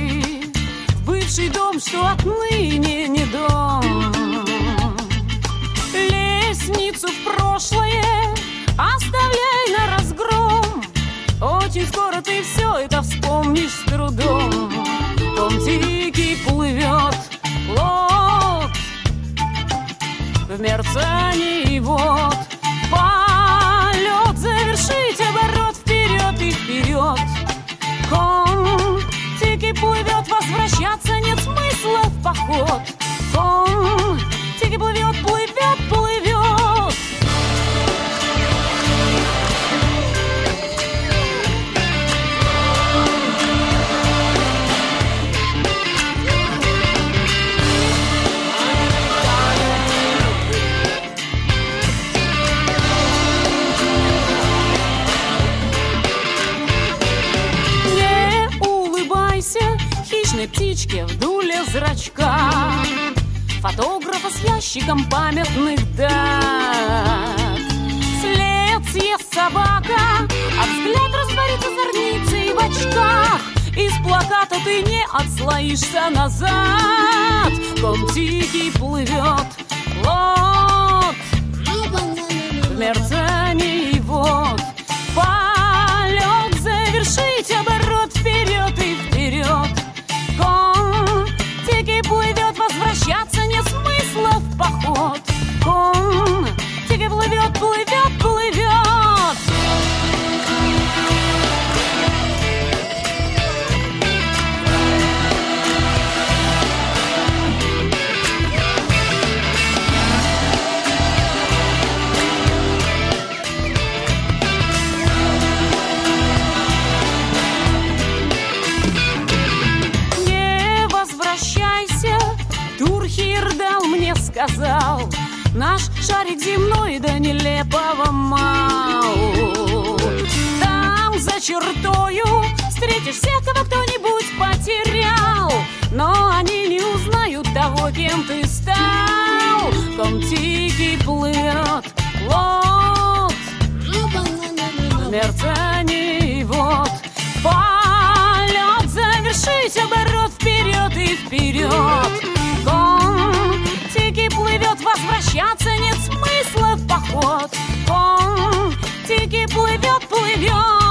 в бывший дом, что отныне не дом. Лестницу в прошлое оставляй на разгром. Очень скоро ты все это вспомнишь с трудом. Том-Тики плывет плот в мерцании вод. Полет завершить, оборот вперед и вперед. Том-Тики плывет, возвращаться нет смысла в поход. Том-Тики плывет, плывет, плывет. Хищной птичке в дуле зрачка, фотографа с ящиком памятных дат. След съест собака, а взгляд растворится зорницей в очках. Из плаката ты не отслоишься назад. Том-Тики плывет плот в мерцании вод. Полет завершить, оборот вперед и вперед. Том-Тики плывет, возвращаться нет смысла в поход. Том-Тики плывет, плывет, плывет. Турхирдал мне сказал, наш шарик земной до нелепого мал. Там за чертою встретишь всех, кого кто-нибудь потерял, но они не узнают того, кем ты стал. Том-Тики плывет плот в мерцании вод. Полет завершить, оборот вперед и вперед. Том-Тики плывет, возвращаться нет смысла в поход. Том-Тики плывет, плывет.